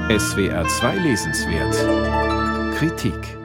SWR 2 Lesenswert Kritik.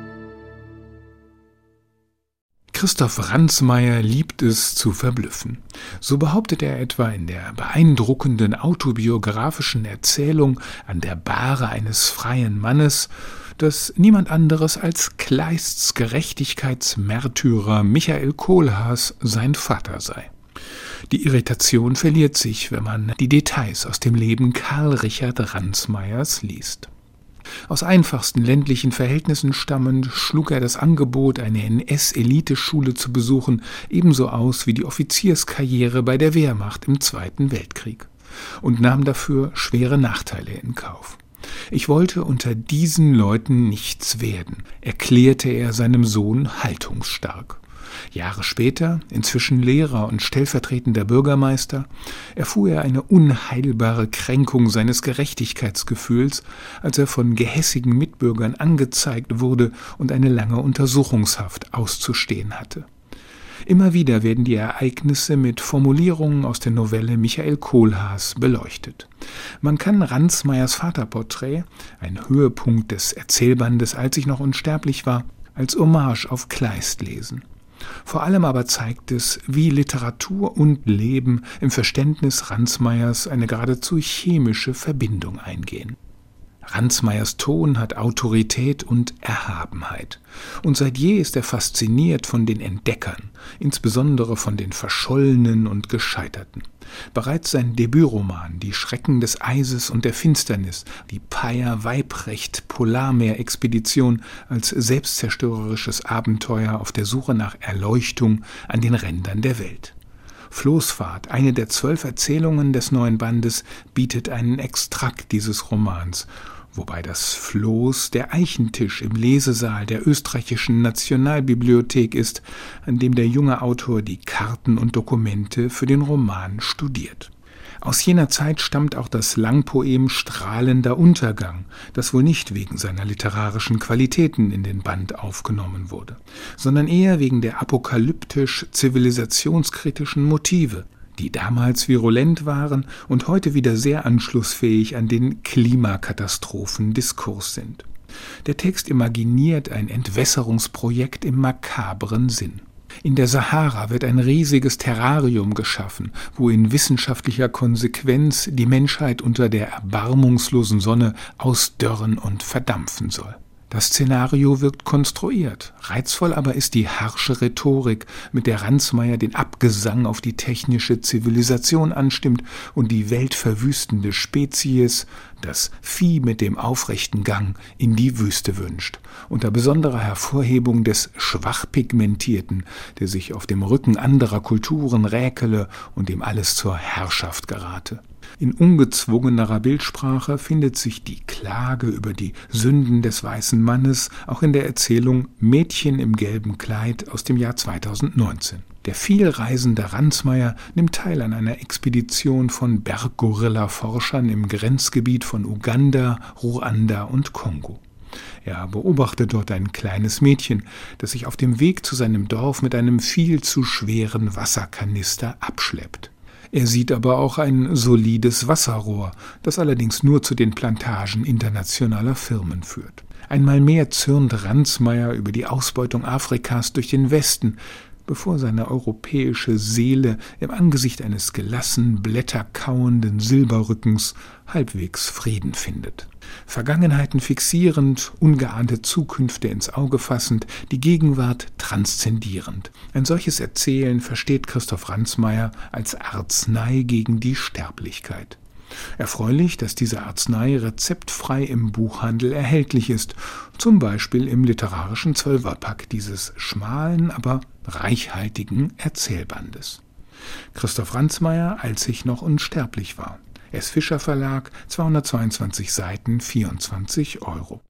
Christoph Ransmayr liebt es zu verblüffen. So behauptet er etwa in der beeindruckenden autobiografischen Erzählung An der Bahre eines freien Mannes, dass niemand anderes als Kleists Gerechtigkeitsmärtyrer Michael Kohlhaas sein Vater sei. Die Irritation verliert sich, wenn man die Details aus dem Leben Karl Richard Ransmayrs liest. Aus einfachsten ländlichen Verhältnissen stammend schlug er das Angebot, eine NS-Eliteschule zu besuchen, ebenso aus wie die Offizierskarriere bei der Wehrmacht im Zweiten Weltkrieg und nahm dafür schwere Nachteile in Kauf. Ich wollte unter diesen Leuten nichts werden, erklärte er seinem Sohn haltungsstark. Jahre später, inzwischen Lehrer und stellvertretender Bürgermeister, erfuhr er eine unheilbare Kränkung seines Gerechtigkeitsgefühls, als er von gehässigen Mitbürgern angezeigt wurde und eine lange Untersuchungshaft auszustehen hatte. Immer wieder werden die Ereignisse mit Formulierungen aus der Novelle Michael Kohlhaas beleuchtet. Man kann Ransmayrs Vaterporträt, ein Höhepunkt des Erzählbandes Als ich noch unsterblich war, als Hommage auf Kleist lesen. Vor allem aber zeigt es, wie Literatur und Leben im Verständnis Ransmayrs eine geradezu chemische Verbindung eingehen. Ransmayrs Ton hat Autorität und Erhabenheit. Und seit je ist er fasziniert von den Entdeckern, insbesondere von den Verschollenen und Gescheiterten. Bereits sein Debütroman Die Schrecken des Eises und der Finsternis, die Peyer-Weibrecht-Polarmeer-Expedition als selbstzerstörerisches Abenteuer auf der Suche nach Erleuchtung an den Rändern der Welt. Floßfahrt, eine der 12 Erzählungen des neuen Bandes, bietet einen Extrakt dieses Romans, wobei das Floß der Eichentisch im Lesesaal der österreichischen Nationalbibliothek ist, an dem der junge Autor die Karten und Dokumente für den Roman studiert. Aus jener Zeit stammt auch das Langpoem Strahlender Untergang, das wohl nicht wegen seiner literarischen Qualitäten in den Band aufgenommen wurde, sondern eher wegen der apokalyptisch-zivilisationskritischen Motive, die damals virulent waren und heute wieder sehr anschlussfähig an den Klimakatastrophendiskurs sind. Der Text imaginiert ein Entwässerungsprojekt im makabren Sinn. In der Sahara wird ein riesiges Terrarium geschaffen, wo in wissenschaftlicher Konsequenz die Menschheit unter der erbarmungslosen Sonne ausdörren und verdampfen soll. Das Szenario wirkt konstruiert, reizvoll aber ist die harsche Rhetorik, mit der Ransmayr den Abgesang auf die technische Zivilisation anstimmt und die weltverwüstende Spezies, das Vieh mit dem aufrechten Gang, in die Wüste wünscht, unter besonderer Hervorhebung des Schwachpigmentierten, der sich auf dem Rücken anderer Kulturen räkele und dem alles zur Herrschaft gerate. In ungezwungenerer Bildsprache findet sich die Klage über die Sünden des weißen Mannes auch in der Erzählung Mädchen im gelben Kleid aus dem Jahr 2019. Der vielreisende Ransmayr nimmt teil an einer Expedition von Berggorilla-Forschern im Grenzgebiet von Uganda, Ruanda und Kongo. Er beobachtet dort ein kleines Mädchen, das sich auf dem Weg zu seinem Dorf mit einem viel zu schweren Wasserkanister abschleppt. Er sieht aber auch ein solides Wasserrohr, das allerdings nur zu den Plantagen internationaler Firmen führt. Einmal mehr zürnt Ransmayr über die Ausbeutung Afrikas durch den Westen, bevor seine europäische Seele im Angesicht eines gelassen blätterkauenden Silberrückens halbwegs Frieden findet. Vergangenheiten fixierend, ungeahnte Zukünfte ins Auge fassend, die Gegenwart transzendierend. Ein solches Erzählen versteht Christoph Ransmayr als Arznei gegen die Sterblichkeit. Erfreulich, dass diese Arznei rezeptfrei im Buchhandel erhältlich ist, zum Beispiel im literarischen Zwölferpack dieses schmalen, aber reichhaltigen Erzählbandes. Christoph Ransmayr, Als ich noch unsterblich war. S. Fischer Verlag, 222 Seiten, 24 €.